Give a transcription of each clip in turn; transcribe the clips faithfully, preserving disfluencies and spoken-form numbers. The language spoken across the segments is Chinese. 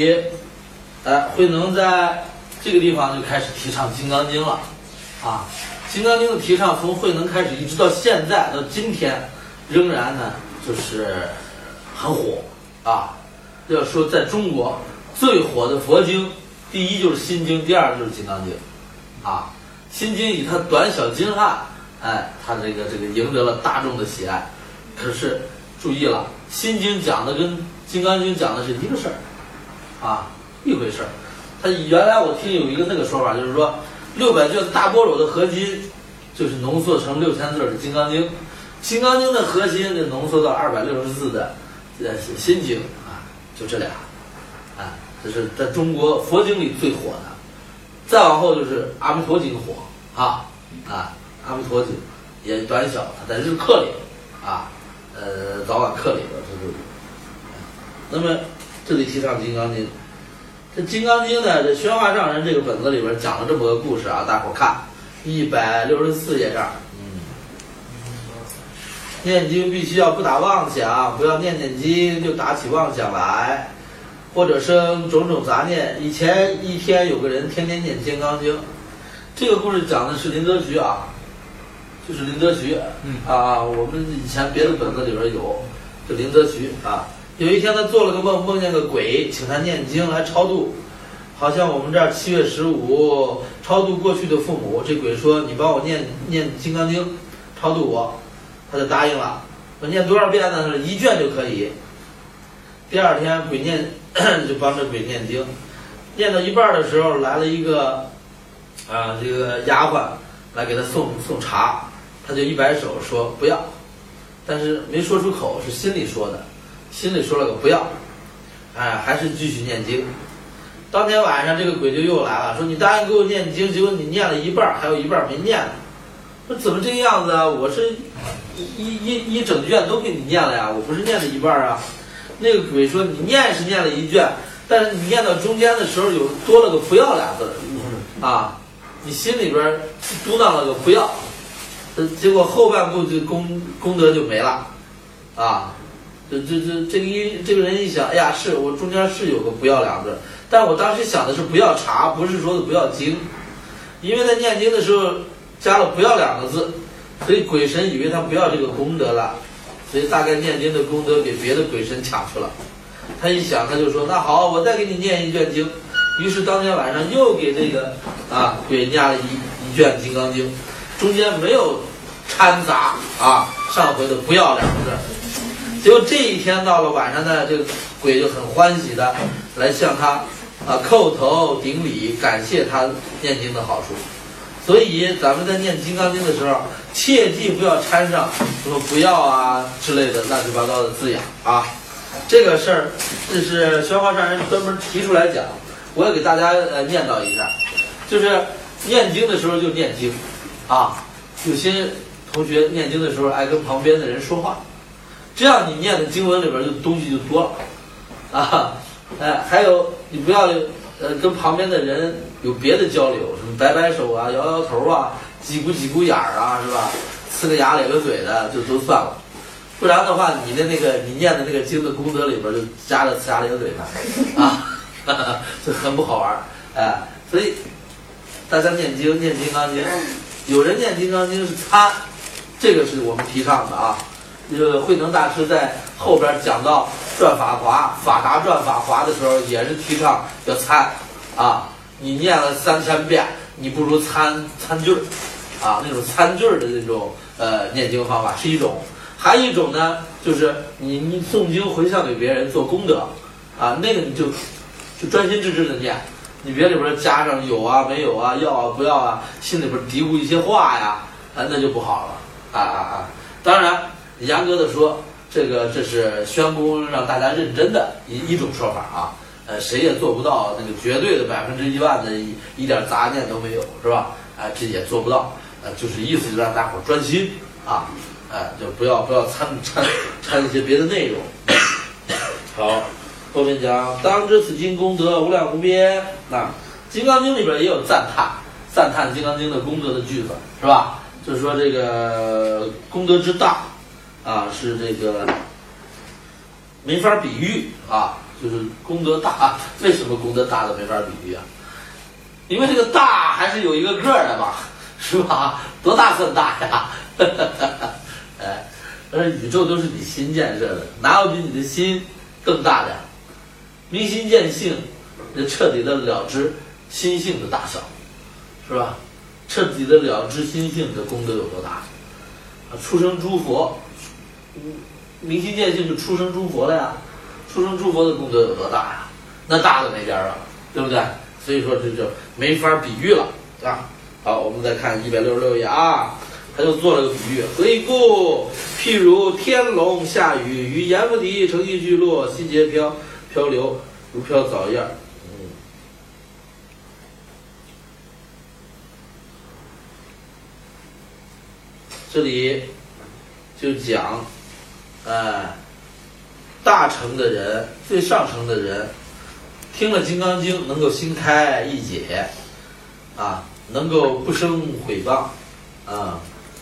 以，哎，慧能在这个地方就开始提倡《金刚经》了，啊，《金刚经》的提倡从慧能开始一直到现在到今天，仍然呢就是很火啊。要说在中国最火的佛经，第一就是《心经》，第二就是《金刚经》，啊，《心经》以它短小精悍，哎，它这个这个赢得了大众的喜爱。可是注意了，《心经》讲的跟《金刚经》讲的是一个事儿，啊，一回事儿。它原来我听有一个那个说法，就是说六百卷大般若的合集，就是浓缩成六千字的《金刚经》，《金刚经》的核心就浓缩到二百六十字的呃《心经》啊，就这俩，啊，这是在中国佛经里最火的。再往后就是《阿弥陀经》火啊啊，《阿弥陀经》也短小，它在日课里啊，呃，早晚课里的这是。那么这里提倡《金刚经》。这《金刚经》呢，这宣化上人这个本子里边讲了这么个故事啊，大伙儿看一百六十四页这儿，嗯，念经必须要不打妄想，不要念念经就打起妄想来，或者生种种杂念。以前一天有个人天天念《金刚经》，这个故事讲的是林则徐啊，就是林则徐，嗯啊，我们以前别的本子里边有，就林则徐啊。有一天他做了个梦，梦见个鬼请他念经来超度，好像我们这儿七月十五超度过去的父母，这鬼说你帮我念念金刚经超度我，他就答应了。我念多少遍呢？一卷就可以。第二天鬼念就帮着鬼念经，念到一半的时候来了一个啊这个丫鬟来给他送送茶，他就一摆手说不要，但是没说出口，是心里说的。心里说了个不要，哎，还是继续念经。当天晚上，这个鬼就又来了，说你答应给我念经，结果你念了一半，还有一半没念呢。说怎么这个样子啊？我是一一一整卷都给你念了呀，我不是念了一半啊。那个鬼说你念是念了一卷，但是你念到中间的时候有多了个不要俩字啊，你心里边嘟囔了个不要，结果后半部就功功德就没了啊。这这这这个一这个人一想，哎呀，是我中间是有个不要两字，但我当时想的是不要茶，不是说的不要经，因为在念经的时候加了不要两个字，所以鬼神以为他不要这个功德了，所以大概念经的功德给别的鬼神抢去了。他一想，他就说那好，我再给你念一卷经。于是当天晚上又给这个啊鬼念了一一卷金刚经，中间没有掺杂啊上回的不要两个字。结果这一天到了晚上呢，这个鬼就很欢喜的来向他啊叩头顶礼，感谢他念经的好处。所以咱们在念金刚经的时候，切记不要掺上什么不要啊之类的乱七八糟的字眼啊。这个事儿，这是宣化上人专门提出来讲，我也给大家呃念叨一下，就是念经的时候就念经啊。有些同学念经的时候爱跟旁边的人说话。这样你念的经文里边就东西就多了，啊，哎，还有你不要呃跟旁边的人有别的交流，什么摆摆手啊、摇摇头啊、挤咕挤咕眼儿啊，是吧？呲个牙咧个嘴的就都算了，不然的话，你的那个你念的那个经的功德里边就夹着呲牙咧个嘴的，啊，哈哈，就很不好玩，哎，所以大家念经念金刚经，有人念金刚经是参，这个是我们提倡的啊。这个慧能大师在后边讲到转法华、法达转法华的时候，也是提倡要参啊。你念了三千遍，你不如参参句儿啊，那种参句儿的那种呃念经方法是一种。还有一种呢，就是你你诵经回向给别人做功德啊，那个你就就专心致志的念，你别里边加上有啊没有啊要啊不要啊，心里边嘀咕一些话呀，啊那就不好了啊啊啊！当然。严格的说，这个这是宣公让大家认真的一一种说法啊，呃，谁也做不到那个绝对的百分之一万的一一点杂念都没有，是吧？啊、呃，这也做不到，呃，就是意思就让大伙儿专心啊，呃，就不要不要掺掺掺一些别的内容。好，后面讲当知此经功德无量无边，那、啊《金刚经》里边也有赞叹赞叹《金刚经》的功德的句子，是吧？就是说这个功德之大。啊，是这个没法比喻啊， 就是功德大。为什么功德大的没法比喻啊？因为这个大还是有一个个儿的吧，是吧？多大算大呀？哎，而宇宙都是你心建设的，哪有比你的心更大的呀？明心见性，就彻底的了知心性的大小，是吧？彻底的了知心性的功德有多大？啊，出生诸佛，明心见性就出生诸佛了呀。出生诸佛的功德有多大呀？那大的没边儿了，对不对？所以说这就没法比喻了啊。好，我们再看一百六十六页啊，他就做了个比喻，回顾譬如天龙下雨，与阎浮提乘意聚落，悉皆飘漂流，如飘藻叶。嗯，这里就讲，哎，大乘的人，最上乘的人，听了《金刚经》能够心开意解，啊，能够不生毁谤，啊。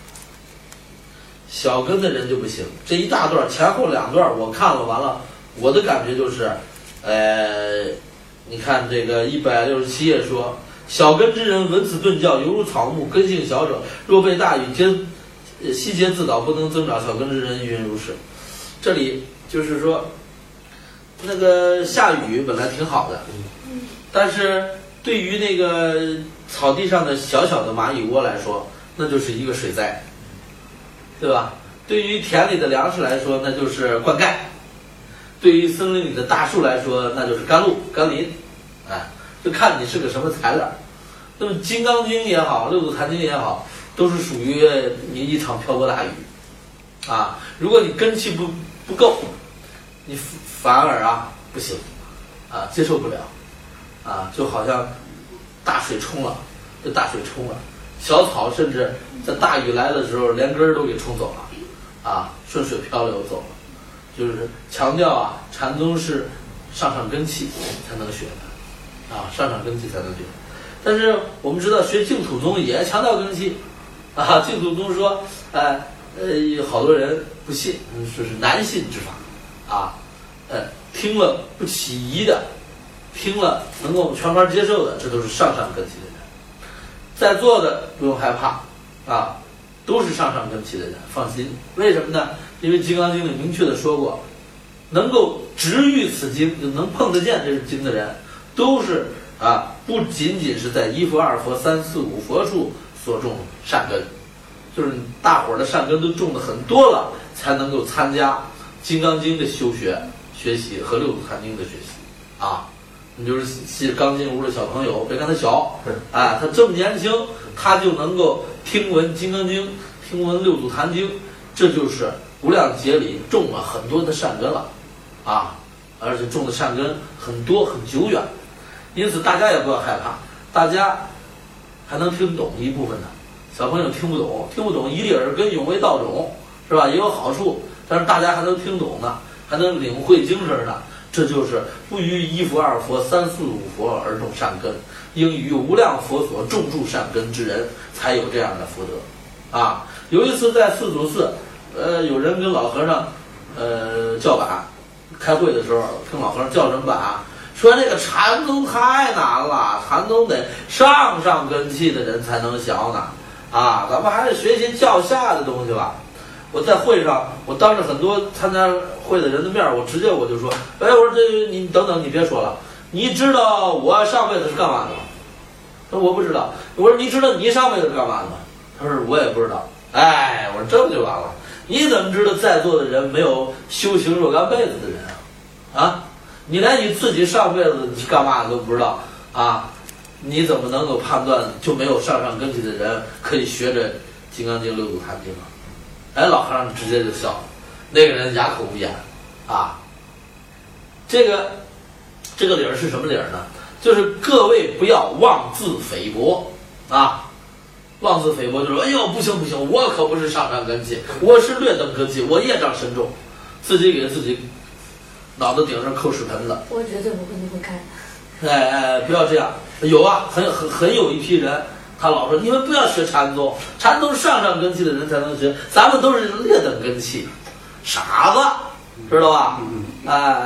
小根的人就不行，这一大段前后两段我看了完了，我的感觉就是，呃，你看这个一百六十七页说，小根之人闻此顿教，犹如草木，根性小者，若被大雨，皆悉皆自倒，不能增长。小根之人云如是。这里就是说，那个下雨本来挺好的，但是对于那个草地上的小小的蚂蚁窝来说，那就是一个水灾。对吧？对于田里的粮食来说，那就是灌溉；对于森林里的大树来说，那就是甘露、甘霖。哎，就看你是个什么材料。那么《金刚经》也好，《六祖坛经》也好，都是属于你一场瓢泼大雨啊。如果你根气不不够，你反而啊不行啊，接受不了啊，就好像大水冲了，这大水冲了。小草甚至在大雨来的时候，连根儿都给冲走了，啊，顺水漂流走了。就是强调啊，禅宗是上上根器才能学的，啊，上上根器才能学。但是我们知道学净土宗也强调根器，啊，净土宗说，呃呃，有好多人不信，说是难信之法，啊，呃，听了不起疑的，听了能够全盘接受的，这都是上上根器的。在座的不用害怕啊，都是上上根器的人，放心。为什么呢？因为《金刚经》里明确的说过，能够直遇此经，就能碰得见这是经的人，都是啊，不仅仅是在一佛、二佛、三四五佛处所种善根，就是大伙儿的善根都种的很多了，才能够参加《金刚经》的修学学习和《六祖坛经》的学习啊。你就是是刚进屋的小朋友，别看他小，哎，他这么年轻，他就能够听闻《金刚经》，听闻《六祖坛经》，这就是无量劫里种了很多的善根了，啊，而且种的善根很多很久远，因此大家也不要害怕，大家还能听懂一部分的，小朋友听不懂，听不懂一粒耳根永为道种，是吧？也有好处，但是大家还能听懂呢，还能领会精神呢。这就是不于一佛、二佛、三四五佛而种善根，应于无量佛所种住善根之人，才有这样的福德。啊，有一次在四祖寺，呃，有人跟老和尚，呃，叫板，开会的时候跟老和尚叫什么板啊？说这个禅宗太难了，禅宗得上上根器的人才能学呢。啊，咱们还是学些较下的东西吧。我在会上，我当着很多参加会的人的面，我直接我就说，哎，我说这你等等，你别说了，你知道我上辈子是干嘛的吗？他说我不知道。我说你知道你上辈子是干嘛的吗？他说我也不知道。哎，我说这不就完了？你怎么知道在座的人没有修行若干辈子的人啊？啊，你连你自己上辈子是干嘛的都不知道啊？你怎么能够判断就没有上上根器的人可以学着《金刚经》《六祖坛经》啊？哎，老和尚直接就笑了，那个人哑口无言啊。这个这个理儿是什么理儿呢？就是各位不要妄自菲薄啊！妄自菲薄就是说，哎呦，不行不行，我可不是上上根器，我是略等根器，我业障深重，自己给自己脑袋顶上扣屎盆子。 我绝对不会那么干。 哎哎，不要这样。有啊，很很很有一批人。他老说你们不要学禅宗，禅宗是上上根器的人才能学，咱们都是劣等根器，傻子，知道吧？哎哎，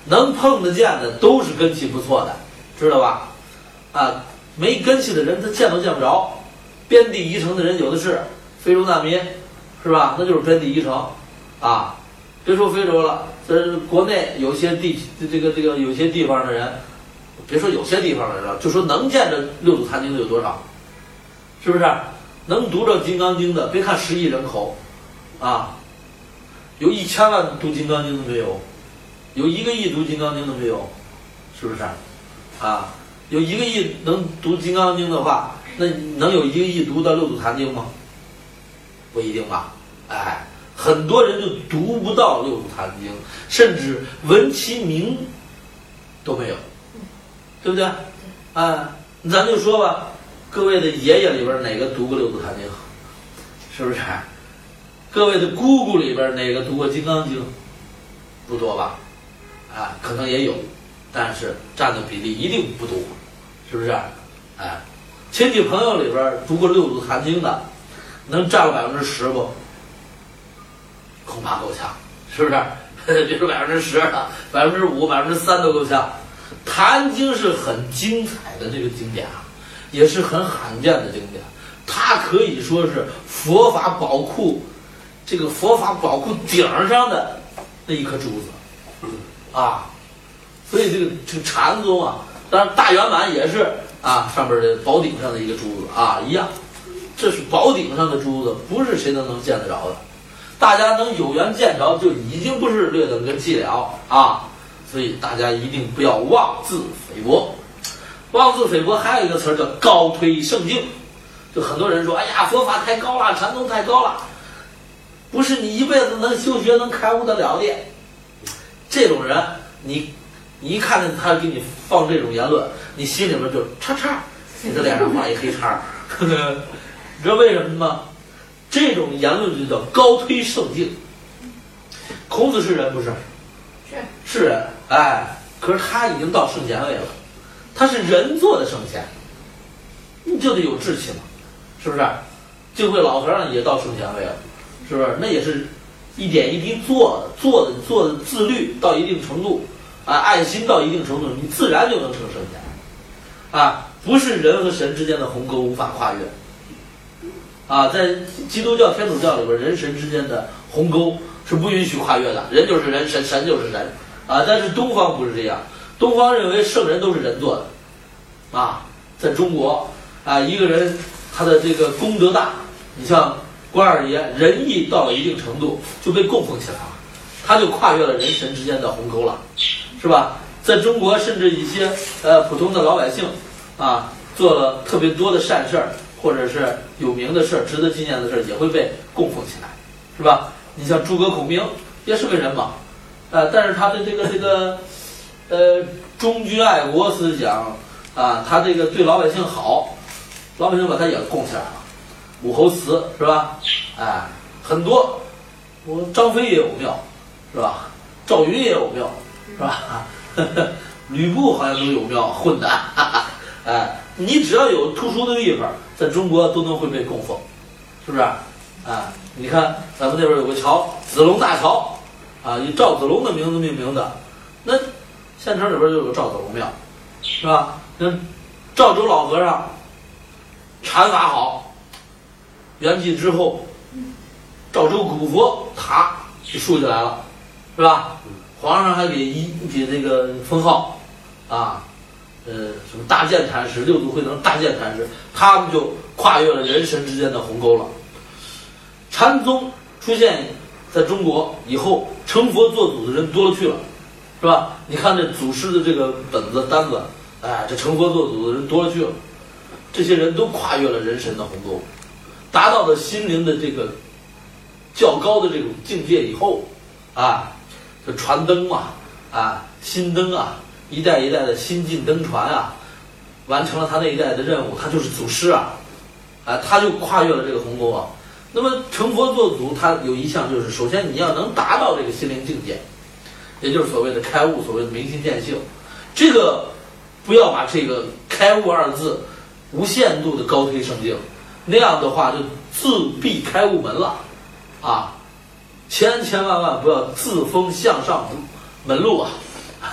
能碰得见的都是根气不错的，知道吧？啊，没根气的人他见都见不着。边地遗城的人有的是，非洲难民，是吧？那就是边地遗城，啊，别说非洲了，这国内有些地这个这个有些地方的人，别说有些地方的人了，就说能见着六祖坛经的有多少？是不是？能读着《金刚经》的，别看十亿人口，啊，有一千万读《金刚经》的没有？有一个亿读《金刚经》的没有？是不是？啊，有一个亿能读《金刚经》的话，那能有一个亿读到六祖坛经吗？不一定吧。哎，很多人就读不到六祖坛经，甚至闻其名都没有，对不对？哎，咱就说吧，各位的爷爷里边哪个读过六祖坛经？是不是？各位的姑姑里边哪个读过《金刚经》？不多吧？啊，可能也有，但是占的比例一定不多，是不是？哎，亲戚朋友里边读过六祖坛经的，能占了百分之十不？恐怕够呛，是不是？别说百分之十了，百分之五、百分之三都够呛。坛经是很精彩的这个经典啊，也是很罕见的经典，它可以说是佛法宝库，这个佛法宝库顶上的那一颗珠子啊。所以这个这个禅宗啊，当然大圆满也是啊，上边的宝顶上的一个珠子啊，一样，这是宝顶上的珠子，不是谁都能见得着的。大家能有缘见着，就已经不是略等根气了啊！所以大家一定不要妄自菲薄。妄自菲薄还有一个词儿叫高推圣境。就很多人说，哎呀，佛法太高了，禅宗太高了，不是你一辈子能修学能开悟得了的。这种人，你你一看见他给你放这种言论，你心里面就叉叉，你的脸上画一黑叉。你知道为什么吗？这种言论就叫高推圣境。孔子是人不是？ 是是人，哎，可是他已经到圣贤位了，他是人做的圣贤，你就得有志气嘛，是不是？净慧老和尚也到圣贤位了，是不是？那也是一点一滴做的，做的做的自律到一定程度，啊，爱心到一定程度，你自然就能成圣贤，啊，不是人和神之间的鸿沟无法跨越。啊，在基督教、天主教里边，人神之间的鸿沟是不允许跨越的，人就是人，神神就是神，啊，但是东方不是这样，东方认为圣人都是人做的，啊，在中国，啊，一个人他的这个功德大，你像关二爷，仁义到了一定程度就被供奉起来了，他就跨越了人神之间的鸿沟了，是吧？在中国，甚至一些呃普通的老百姓，啊，做了特别多的善事儿。或者是有名的事儿、值得纪念的事儿，也会被供奉起来，是吧？你像诸葛孔明也是个人嘛，呃，但是他的这个这个呃忠君爱国思想啊，他这个对老百姓好，老百姓把他也供起来了。武侯祠是吧？哎，很多，我张飞也有庙，是吧？赵云也有庙，是吧？吕布好像都有庙混的，哈哈，哎。你只要有突出的地方，在中国都能会被供奉，是不是？啊，你看咱们那边有个桥，子龙大桥，啊，以赵子龙的名字命名的，那县城里边就有赵子龙庙，是吧？那赵州老和尚禅法好，圆寂之后，赵州古佛塔就竖起来了，是吧？皇上还给一给这个封号，啊。呃，什么大建禅师、六祖慧能大建禅师，他们就跨越了人神之间的鸿沟了。禅宗出现在中国以后，成佛做祖的人多了去了，是吧？你看这祖师的这个本子单子，哎，这成佛做祖的人多了去了，这些人都跨越了人神的鸿沟，达到了心灵的这个较高的这种境界以后，啊，这传灯嘛，啊，心灯啊。一代一代的新进登船啊，完成了他那一代的任务，他就是祖师啊，啊，他就跨越了这个鸿沟啊。那么成佛做祖，他有一项就是，首先你要能达到这个心灵境界，也就是所谓的开悟，所谓的明心见性。这个不要把这个开悟二字无限度的高推圣境，那样的话就自闭开悟门了啊！千千万万不要自封向上门路啊！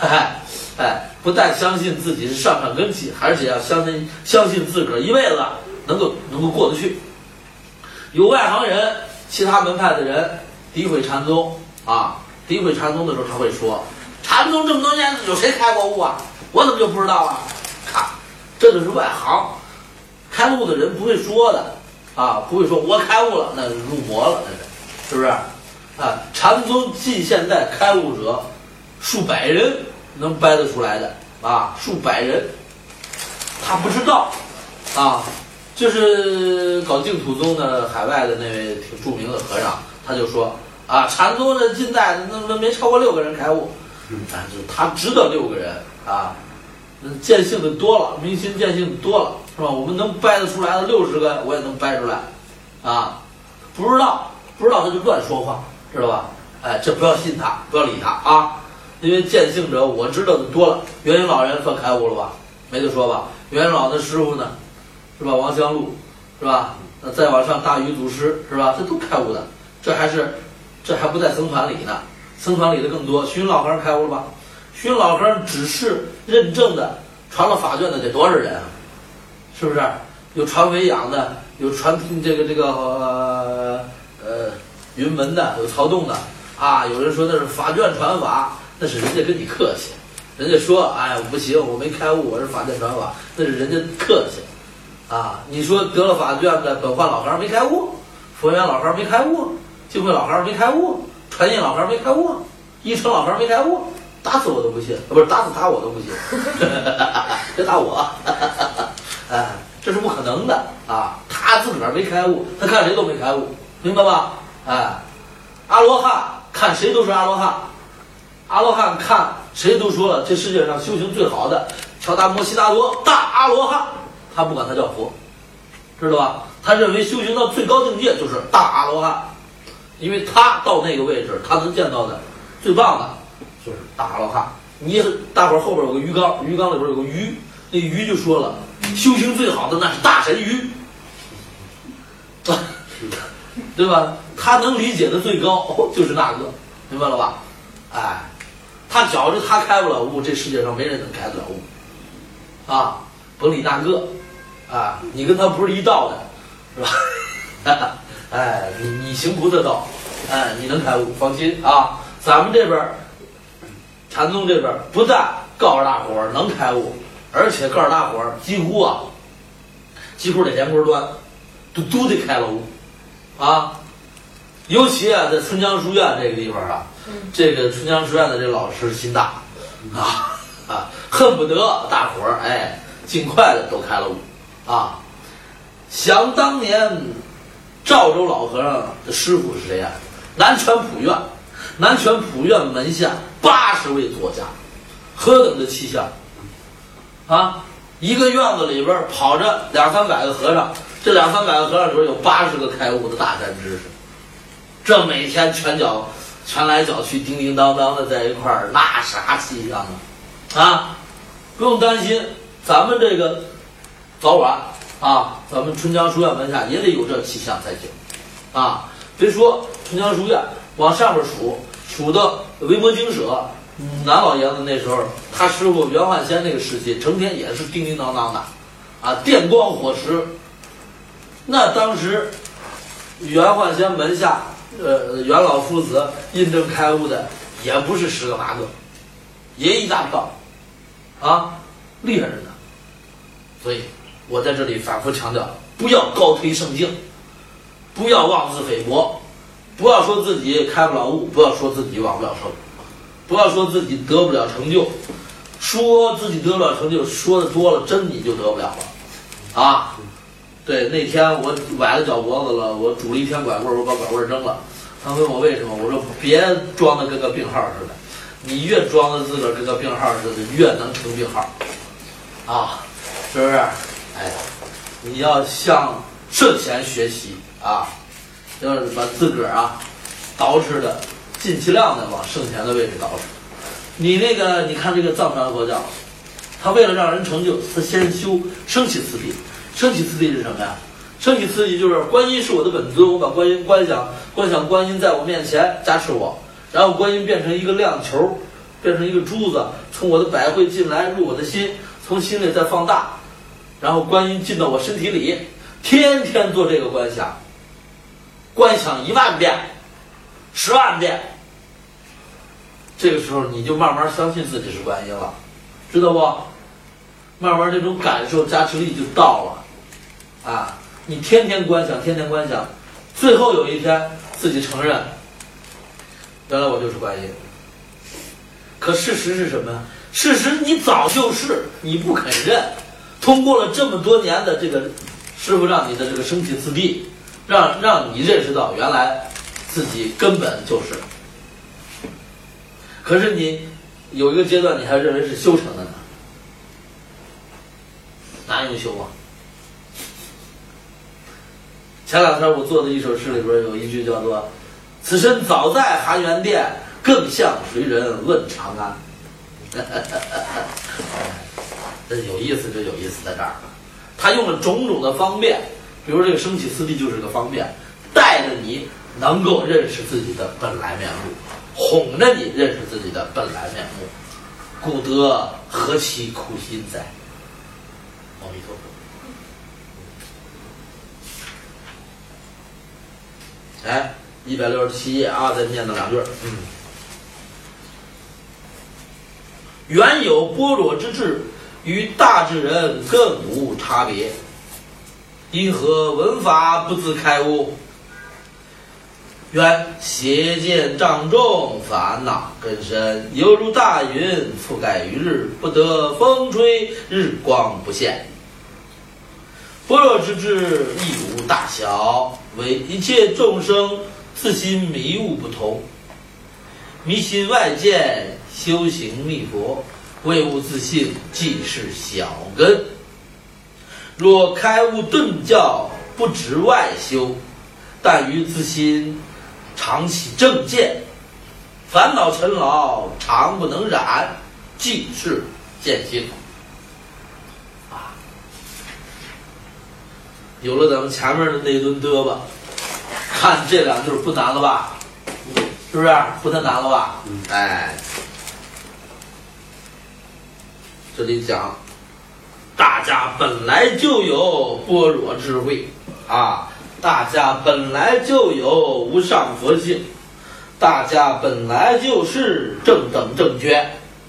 哎哎，不但相信自己是上上根基，而且要相信相信自个儿一辈子能够能够过得去。有外行人，其他门派的人诋毁禅宗啊，诋毁禅宗的时候，他会说：禅宗这么多年，有谁开过悟啊？我怎么就不知道啊？看，这就是外行，开悟的人不会说的啊，不会说我开悟了，那是入魔了，那是，是不是？啊，禅宗近现代开悟者数百人能掰得出来的啊，数百人，他不知道啊。就是搞净土宗的海外的那位挺著名的和尚，他就说啊，禅宗的近代那没超过六个人开悟，但是他知道六个人啊，见性的多了，明心见性的多了，是吧？我们能掰得出来的六十个，我也能掰出来啊。不知道不知道他就乱说话，知道吧？哎，这不要信他，不要理他啊，因为见性者我知道的多了。元云老人算开悟了吧？没得说吧？元云老的师傅呢？是吧？王香露，是吧？那再往上，大禹祖师，是吧？这都开悟的，这还是，这还不在僧团里呢。僧团里的更多。虚云老和尚开悟了吧？虚云老和尚只是认证的，传了法卷的得多少人啊？是不是？有传维养的，有传这个这个呃呃云门的，有曹洞的啊。有人说那是法卷传法，那是人家跟你客气。人家说，哎，不行，我没开悟，我是法卷传法，那是人家客气。啊，你说得了法卷的本焕老和尚没开悟，佛缘老和尚没开悟，净慧老和尚没开悟，传印老和尚没开悟，一成老和尚没开悟，打死我都不信，不是打死他我都不信，别打我，哎，这是不可能的啊！他自个儿没开悟，他看谁都没开悟，明白吧？哎，阿罗汉看谁都是阿罗汉，阿罗汉看谁都说了，这世界上修行最好的乔达摩悉达多大阿罗汉。他不管他叫佛，知道吧？他认为修行到最高境界就是大阿罗汉，因为他到那个位置，他能见到的最棒的就是大阿罗汉。你大伙儿后边有个鱼缸，鱼缸里边有个鱼，那鱼就说了，修行最好的那是大神鱼，对吧？他能理解的最高就是那个，明白了吧？哎，他觉着他开不了悟，这世界上没人能开得了悟，啊，甭理那个。啊，你跟他不是一道的，是吧？哎，你你行菩萨道，哎，你能开悟，放心啊。咱们这边禅宗这边不但告诉大伙儿能开悟，而且告诉大伙儿几乎啊，几乎得连锅端，都都得开了悟啊。尤其啊，在春江书院这个地方啊，这个春江书院的这老师心大啊啊，恨不得大伙儿哎尽快的都开了悟。啊，想当年，赵州老和尚的师傅是谁呀、啊？南泉普院，南泉普院门下八十位作家，何等的气象啊！一个院子里边跑着两三百个和尚，这两三百个和尚里边有八十个开悟的大善知识，这每天拳脚拳来脚去，叮叮当当的在一块儿，那啥气象啊！啊，不用担心，咱们这个。早晚啊，咱们春江书院门下也得有这气象才行啊！别说春江书院，往上面数，数到维摩经舍，南老爷子那时候，他师傅袁焕先那个时期，成天也是叮叮当当的，啊，电光火石。那当时袁焕先门下，呃，袁老夫子印证开悟的也不是十个八个，也一大票，啊，厉害着呢。所以。我在这里反复强调，不要高推圣境，不要妄自菲薄，不要说自己开不了悟，不要说自己往不了生，不要说自己得不了成就，说自己得不了成就，说的多了，真你就得不了了啊！对，那天我崴了脚脖子了，我拄了一天拐棍，我把拐棍扔了。他问我为什么，我说别装的跟个病号似的，你越装的自个儿跟个病号似的，越能成病号啊，是不是？哎，你要向圣贤学习啊，要是把自个儿啊捯饬的尽其量的往圣贤的位置捯饬。你那个，你看这个藏传佛教，他为了让人成就，他先修升起次第。升起次第是什么呀？升起次第就是观音是我的本尊，我把观音观想观想观音在我面前加持我，然后观音变成一个亮球， 变成一个珠子，从我的百会进来入我的心，从心里再放大，然后观音进到我身体里，天天做这个观想，观想一万遍、十万遍，这个时候你就慢慢相信自己是观音了，知道不？慢慢这种感受加持力就到了啊！你天天观想，天天观想，最后有一天自己承认，原来我就是观音。可事实是什么？事实你早就是，你不肯认。通过了这么多年的这个师傅让你的这个升起次第，让让你认识到原来自己根本就是。可是你有一个阶段，你还认为是修成的呢，哪有修啊？前两天我做的一首诗里边有一句叫做“此身早在含元殿，更向谁人问长安”。这有意思，这有意思在这儿，他用了种种的方便，比如这个升起次第就是个方便，带着你能够认识自己的本来面目，哄着你认识自己的本来面目，故得何其苦心哉！阿弥陀佛。哎，一百六十七页啊，再念叨两句。嗯，原有般若之智，与大智人更无差别。因何闻法不自开悟？原邪见障重，烦恼根深，犹如大云覆盖于日，不得风吹，日光不现。般若之智亦无大小，为一切众生自心迷悟不同，迷心外见，修行密佛，为悟自性，即是小根。若开悟顿教，不止外修，但于自心常起正见，烦恼尘劳常不能染，即是见性。啊，有了咱们前面的那一顿嘚吧，看这两句不难了吧？是不是不太难了吧？哎，这里讲大家本来就有般若智慧啊，大家本来就有无上佛性，大家本来就是正等正觉。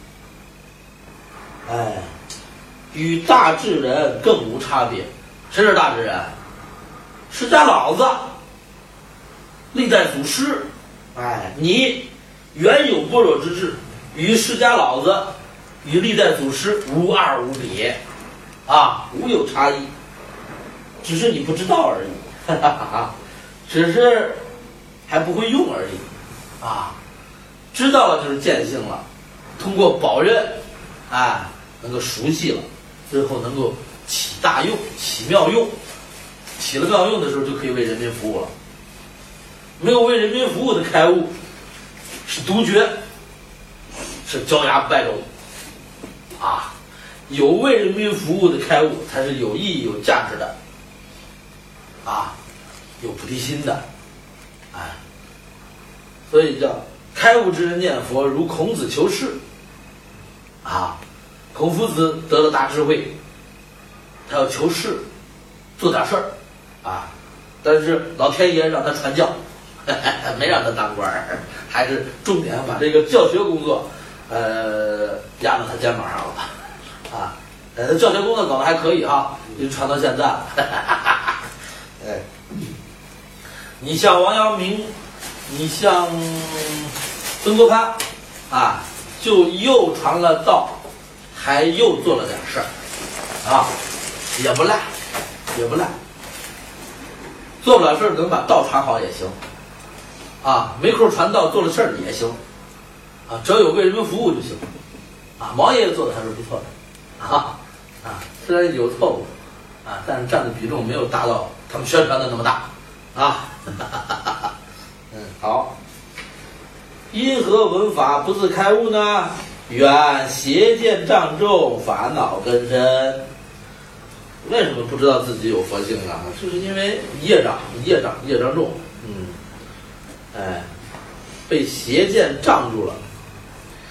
哎，与大智人更无差别。谁是大智人？释迦老子，历代祖师。哎，你原有般若之智，与释迦老子，与历代祖师无二无别，啊，无有差异，只是你不知道而已，哈哈哈哈，只是还不会用而已，啊，知道了就是见性了，通过保任，哎，能够熟悉了，最后能够起大用，起妙用，起了妙用的时候就可以为人民服务了。没有为人民服务的开悟是独绝，是焦牙不败种啊！有为人民服务的开悟才是有意义有价值的啊，有菩提心的，哎，所以叫开悟之人念佛如孔子求世啊。孔夫子得了大智慧，他要求世，做点事儿啊，但是老天爷让他传教，没让他当官儿，还是重点把这个教学工作，呃，压到他肩膀上了，啊，呃，教学工作搞得还可以哈，就传到现在了，哎，你像王阳明，你像曾国藩，啊，就又传了道，还又做了点事儿，啊，也不赖，也不赖，做不了事儿能把道传好也行。啊，没空传道，做了事儿也行，啊，只要有为人民服务就行，啊，毛爷爷做的还是不错的，啊啊，虽然有错误，啊，但是占的比重没有达到他们宣传的那么大，啊，哈哈哈，嗯，好，因何闻法不自开悟呢？原邪见障重，烦恼根深。为什么不知道自己有佛性啊？就是因为业障，业障，业障重，嗯。哎，被邪见障住了。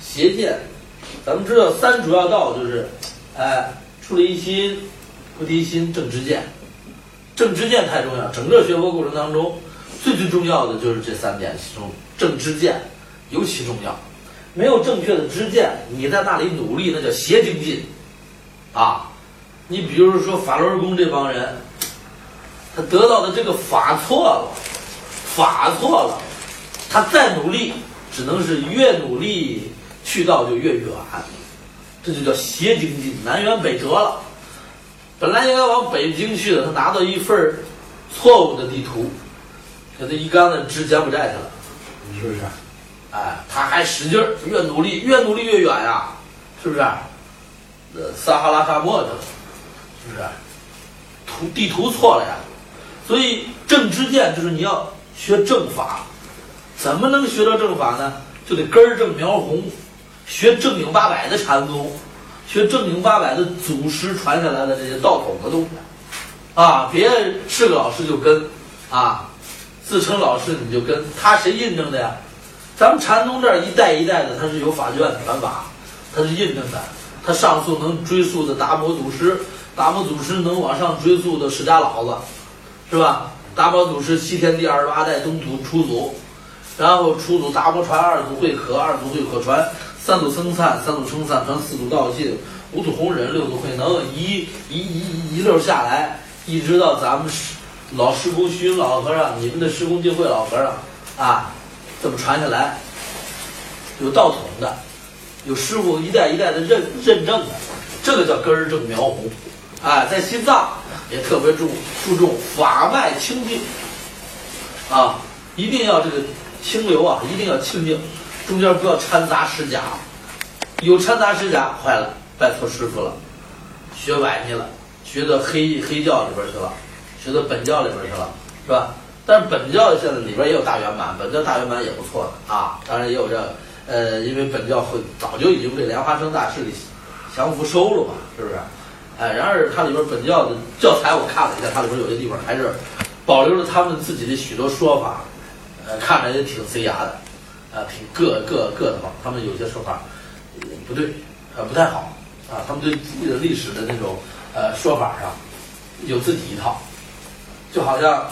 邪见。咱们知道三主要道就是，哎，出离心、菩提心、正知见。正知见太重要，整个学佛过程当中，最最重要的就是这三点，其中正知见尤其重要。没有正确的知见，你在那里努力，那叫邪精进啊！你比如说法轮功这帮人，他得到的这个法错了，法错了，他再努力，只能是越努力去道就越远，这就叫邪精进，南辕北辙了。本来应该往北京去的，他拿到一份错误的地图，给他一竿子支柬埔寨去了，是不是？哎，他还使劲儿，越努力越努力越远呀，是不是？呃，撒哈拉沙漠去了，是不是？图地图错了呀，所以正知见就是你要学正法，怎么能学到正法呢？就得根正苗红，学正经八百的禅宗，学正经八百的祖师传下来的这些道统的东西，啊，别是个老师就跟，啊，自称老师你就跟，他谁印证的呀？咱们禅宗这儿一代一代的，它是有法卷传法，它是印证的。它上溯能追溯的达摩祖师，达摩祖师能往上追溯的释迦老子，是吧？达摩祖师西天地二十八代东土初祖，然后初祖达摩传二祖慧可，二祖慧可传三祖僧璨，三祖僧璨传四祖道信，五祖弘忍，六祖慧能，一一一一溜下来，一直到咱们老师公虚云老和尚，你们的师公净慧老和尚啊。这么传下来，有道统的，有师傅一代一代的认认证的，这个叫根正苗红。哎，在西藏也特别注注重法脉清净，啊，一定要这个清流啊，一定要清净，中间不要掺杂施假，有掺杂施假，坏了，拜错师傅了，学歪去了，学到黑黑教里边去了，学到本教里边去了，是吧？但是本教现在里边也有大圆满，本教大圆满也不错的啊。当然也有这个，呃，因为本教会早就已经被莲花生大师给降服收了嘛，是不是？哎，然而它里边本教的教材我看了一下，它里边有些地方还是保留了他们自己的许多说法，呃，看着也挺塞牙的，啊、呃，挺各各各的嘛。他们有些说法、呃、不对，呃，不太好啊。他们对自己的历史的那种呃说法上有自己一套，就好像。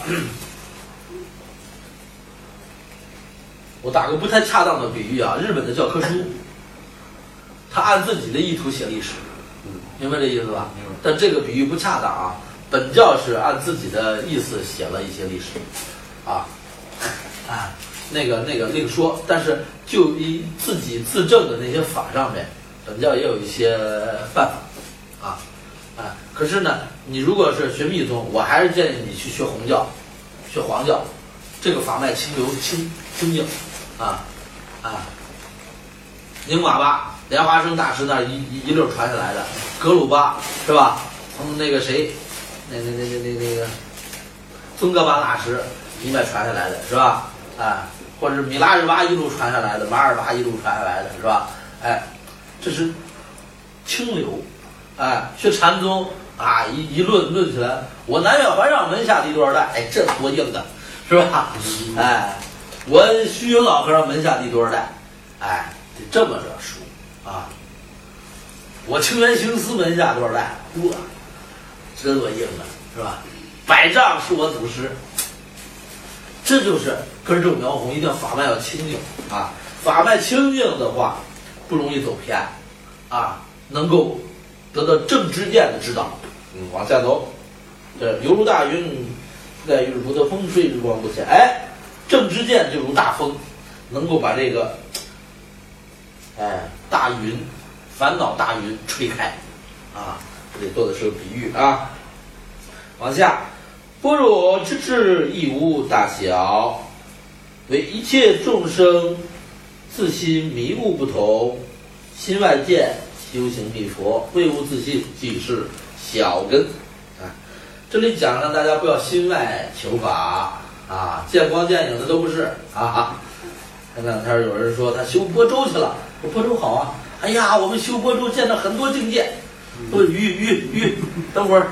我打个不太恰当的比喻啊，日本的教科书，他按自己的意图写历史，明白这意思吧？但这个比喻不恰当啊。本教是按自己的意思写了一些历史，啊，啊，那个那个另说。但是就以自己自证的那些法上面，本教也有一些办法，啊，啊。可是呢，你如果是学密宗，我还是建议你去学红教，学黄教，这个法脉清流清清净。啊啊，宁玛巴莲花生大师那一一一溜传下来的，格鲁巴是吧？从那个谁，那那那那那那个宗喀巴大师一脉传下来的是吧？啊，或者是米拉日巴一路传下来的，马尔巴一路传下来的是吧？哎，这是清流。哎，学禅宗啊，一一论论起来，我南岳环上门下第多少代？哎，这多硬的，是吧？哎。我虚云老和尚门下第多少代？哎，得这么着数啊！我清源行思门下多少代？哇，这多硬啊，是吧？百丈是我祖师，这就是根正苗红，一定要法脉要清净啊！法脉清净的话，不容易走偏啊，能够得到正知见的指导。嗯，往下走，这犹如大云，盖日不得风，吹日光不显。哎。正知见就如大风，能够把这个，哎，大云，烦恼大云吹开，啊，这里做的是个比喻啊。往下，般若之智亦无大小，为一切众生自心迷悟不同，心外见修行密佛，未悟自信即是小根。啊，这里讲让大家不要心外求法。啊，见光见影的都不是啊！前两天有人说他修波州去了，我波州好啊！哎呀，我们修波州见到很多境界。说鱼鱼鱼，等会儿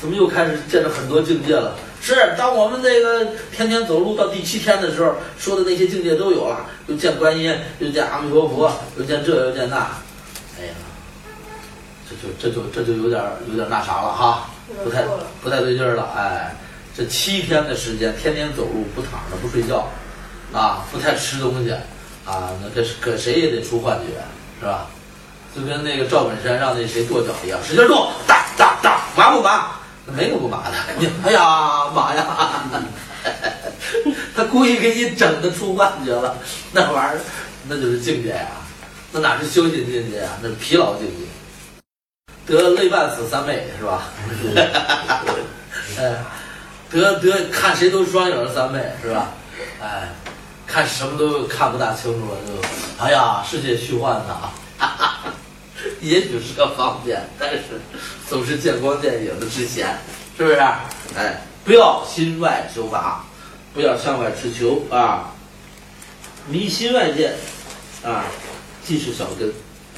怎么又开始见着很多境界了？是，当我们这个天天走路到第七天的时候，说的那些境界都有了，又见观音，又见阿弥陀佛，又见这又见那，哎呀，这就这就这就有点有点那啥了哈，不太不太对劲儿了，哎，这七天的时间，天天走路，不躺着，不睡觉，啊，不太吃东西，啊，那搁搁谁也得出幻觉，是吧？就跟那个赵本山让那谁跺脚一样，使劲跺，当当当，麻不麻？没个不麻的，肯定，哎呀麻呀！他故意给你整的出幻觉了，那玩意儿那就是境界呀、啊，那哪是修行境界啊？那是疲劳境界。得累半死三昧是吧？哎，得得看谁都双影三昧是吧？哎，看什么都看不大清楚了，就哎呀，世界虚幻呐！也许是个方便，但是总是见光见影的之前，是不是？哎，不要心外求法，不要向外持求啊！迷心外见啊，即是小根。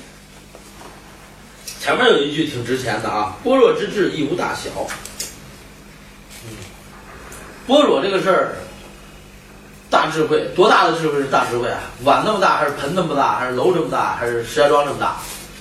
前面有一句挺值钱的啊，般若之智亦无大小。嗯，般若这个事儿，大智慧，多大的智慧是大智慧啊？碗那么大，还是盆那么大，还是楼这么大，还是石家庄这么大？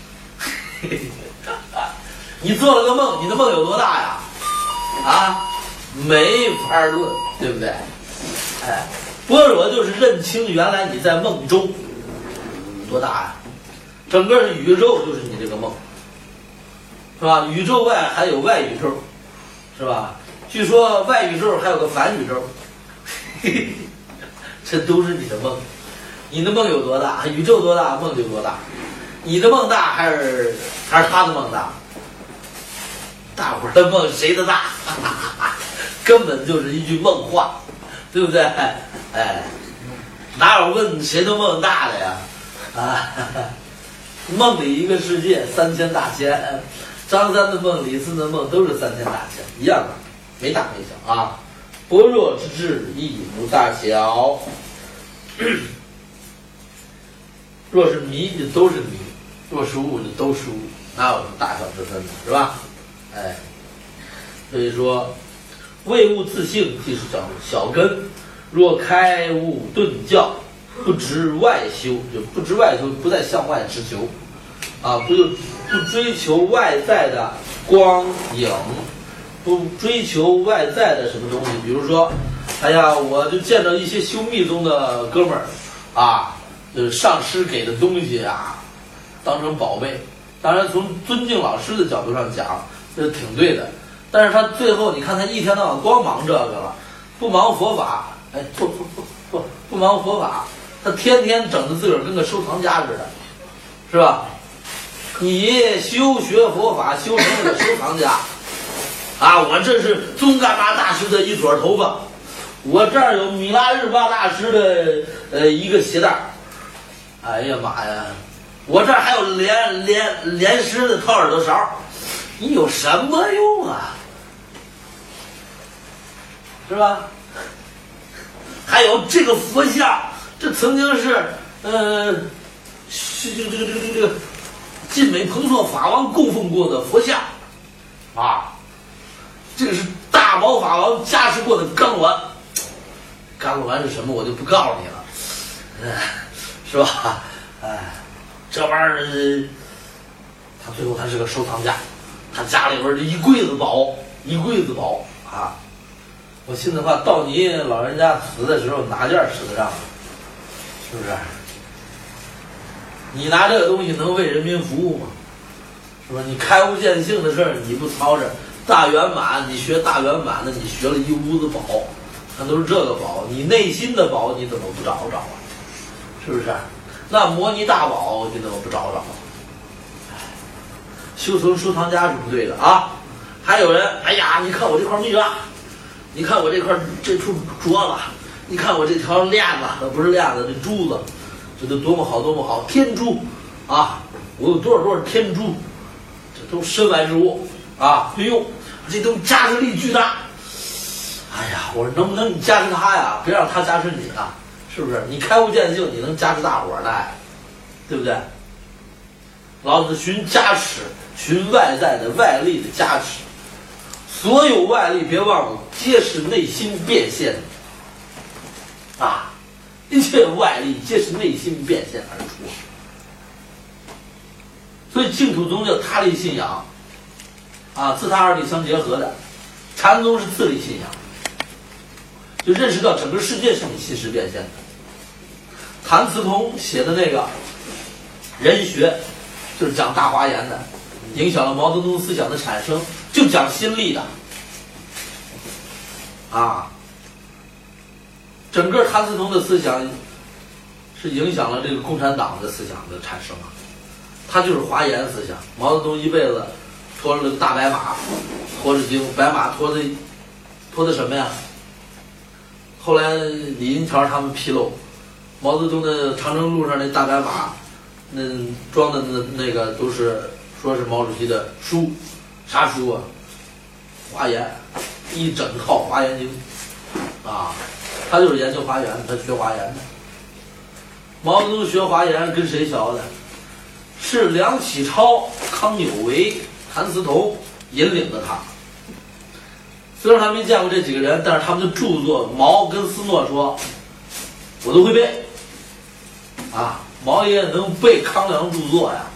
你做了个梦，你的梦有多大呀？啊，没法论，对不对？哎，般若就是认清原来你在梦中，多大呀？整个宇宙就是你这个梦，是吧？宇宙外还有外宇宙，是吧？据说外宇宙还有个反宇宙，嘿嘿，这都是你的梦。你的梦有多大？宇宙多大，梦就多大。你的梦大还是还是他的梦大？大伙儿的梦谁的大？根本就是一句梦话，对不对？哎，哪有问谁的梦大的呀？啊，梦里一个世界三千大千，张三的梦、李四的梦都是三千大千，一样的，没大没小啊。般若之智亦无大小，若是迷就都是迷。若是物就都是物，哪有大小之分呢？是吧？哎，所以说，为物自性即是小小根。若开悟顿教，不知外修，就不知外修，不再向外持求，啊，不就不追求外在的光影，不追求外在的什么东西。比如说，哎呀，我就见着一些修密宗的哥们儿，啊，就是上师给的东西啊。当成宝贝，当然从尊敬老师的角度上讲，这是挺对的。但是他最后你看他一天到晚光忙这个了，不忙佛法，哎，不不不不不忙佛法，他天天整的自个儿跟个收藏家似的，是吧？你修学佛法修成了个收藏家，啊，我这是宗喀巴大师的一撮头发，我这儿有米拉日巴大师的呃一个鞋带，哎呀妈呀！我这儿还有莲莲莲师的掏耳朵勺，你有什么用啊？是吧？还有这个佛像，这曾经是呃，是这个这个这个这个晋美彭措法王供奉过的佛像啊，这个是大宝法王加持过的钢銮，钢銮是什么我就不告诉你了，哎，是吧？哎。这玩意儿，他最后他是个收藏家，他家里边这一柜子宝，一柜子宝啊！我信的话，到你老人家死的时候，哪件使得上？是不是？你拿这个东西能为人民服务吗？是吧？你开悟见性的事儿你不操着，大圆满你学大圆满的，你学了一屋子宝，那都是这个宝，你内心的宝你怎么不找找啊？是不是？那摩尼大宝你怎么不找找？修成收藏家是不对的啊！还有人，哎呀，你看我这块蜜蜡，你看我这块这处镯子，你看我这条链子，那不是链子，这珠子，这都多么好，多么好，天珠啊！我有多少多少天珠，这都身外之物啊！哎呦，这都加持力巨大。哎呀，我说能不能你加持他呀？别让他加持你啊！是不是？你开悟见性，你能加持大伙儿的，对不对？老子寻加持，寻外在的外力的加持， 所有外力别忘了，皆是内心变现的啊！一切外力皆是内心变现而出。所以净土宗叫他力信仰啊，自他二力相结合的。禅宗是自力信仰，就认识到整个世界是你心识变现的。谭嗣同写的那个《人学》，就是讲大华严的，影响了毛泽东思想的产生，就讲心力的啊。整个谭嗣同的思想是影响了这个共产党的思想的产生啊。他就是华严思想。毛泽东一辈子拖着个大白马，拖着经，白马拖的拖的什么呀？后来李银桥他们披露，毛泽东的长征路上那大白马，那装的那那个都是说是毛主席的书，啥书啊？华严，一整套华严经啊，他就是研究华严，他学华严的。毛泽东学华严跟谁学的？是梁启超、康有为、谭嗣同引领的他。虽然他没见过这几个人，但是他们的著作，毛跟斯诺说，我都会背。啊，毛爷爷能背康梁著作呀？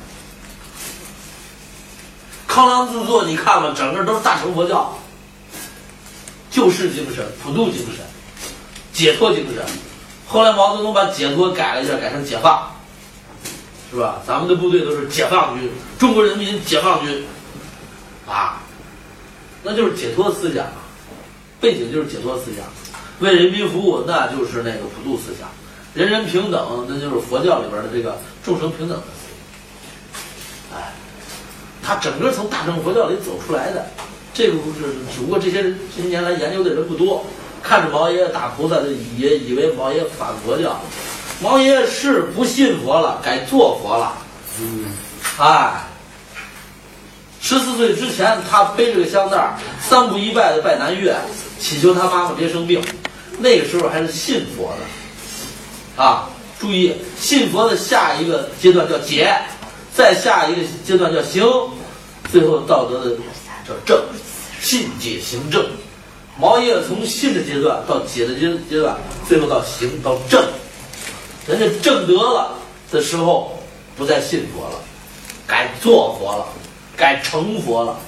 康梁著作你看吧，整个都是大乘佛教，救世精神、普度精神、解脱精神。后来毛泽东把解脱改了一下，改成解放。是吧？咱们的部队都是解放军，中国人民解放军，啊，那就是解脱思想啊，背景就是解脱思想，为人民服务那就是那个普度思想，人人平等那就是佛教里边的这个众生平等的思想。哎，他整个从大乘佛教里走出来的，这个不是，只不过这些人这些年来研究的人不多，看着毛爷爷大菩萨就也以为毛爷爷反佛教。毛爷爷是不信佛了，改做佛了。嗯，哎，十四岁之前，他背着个香袋，三步一拜的拜南岳，祈求他妈妈别生病。那个时候还是信佛的，啊，注意，信佛的下一个阶段叫解，再下一个阶段叫行，最后道德的叫正，信解行正。毛爷爷从信的阶段到解的阶阶段，最后到行到正。人家正得了的时候，不再信佛了，改做佛了，改成佛了。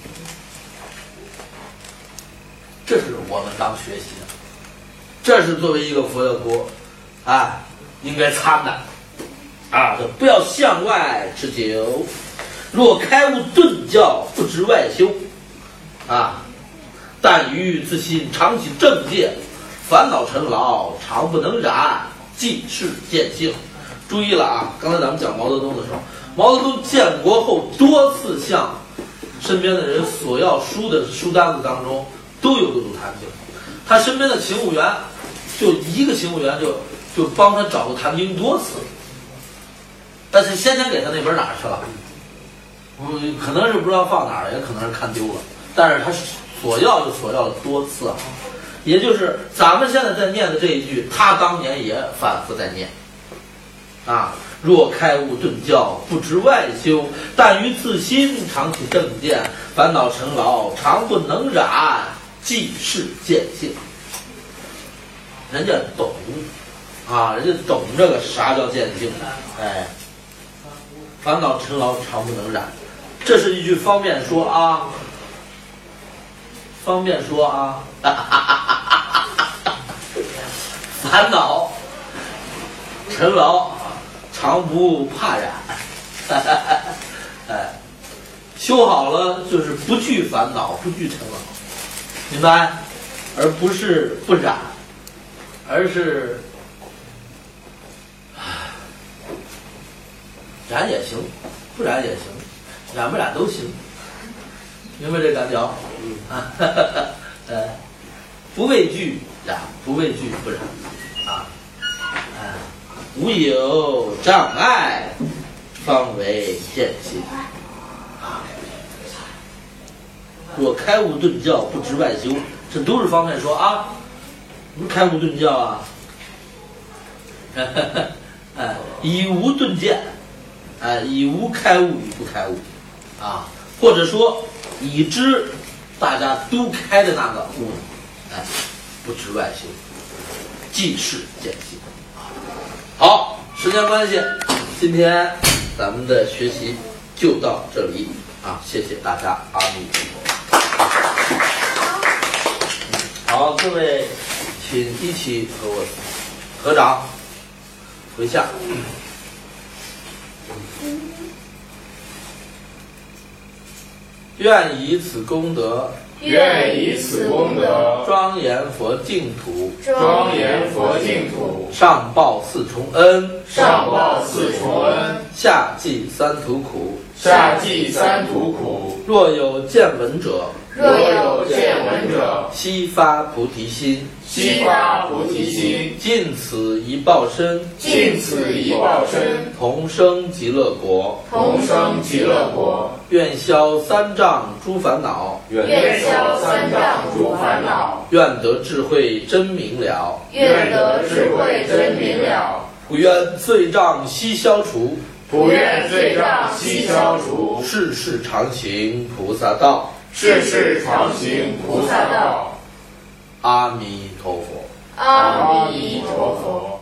这是我们当学习的，这是作为一个佛教徒，哎，应该参的啊！不要向外持久，若开悟顿教，不知外修啊！但于自心常起正见，烦恼尘劳，常不能染。济世见性，注意了啊！刚才咱们讲毛泽东的时候，毛泽东建国后多次向身边的人索要书的书单子当中都有个鲁坛经，他身边的勤务员就一个勤务员就就帮他找过坛经多次，但是先前给他那本哪儿去了？嗯，可能是不知道放哪儿了，也可能是看丢了，但是他索要就索要了多次啊。也就是咱们现在在念的这一句，他当年也反复在念，啊，若开悟顿教，不知外修，但于自心常起正见，烦恼尘劳，常不能染，济世见性。人家懂，啊，人家懂这个啥叫见性，哎，烦恼尘劳，常不能染，这是一句方便说啊。方便说啊，烦恼尘劳常不怕染，哎，修好了就是不惧烦恼，不惧尘劳，明白？而不是不染，而是染也行，不染也行，染不染都行。明白这感觉？啊，呃，不畏惧染，不畏惧不染，啊，哎，无有障碍，方为见性。啊，若开悟顿教，不知外修，这都是方便说啊。什么开悟顿教啊？哎，以无顿见，哎，以无开悟与不开悟，啊，或者说。已知大家都开的那个悟，哎，不知外行，即是见性。好，时间关系，今天咱们的学习就到这里啊，谢谢大家，阿弥陀佛。好，各位，请一起和我合掌回向。愿以此功德， 愿以此功德， 庄严佛净土， 庄严佛净土， 上报四重恩， 上报四重恩， 下济三途苦， 下济三途苦。 若有见闻者， 若有见闻者， 悉发菩提心， 悉发菩提心， 尽此一报身， 尽此一报身， 同生极乐国， 同生极乐国。 愿消三障诸烦恼， 愿消三障诸烦恼， 愿得智慧真明了， 愿得智慧真明了。 不愿罪障悉消除， 不愿罪障悉消除， 世世常行菩萨道， 世世常行菩萨道。 阿弥陀佛。 阿弥陀佛。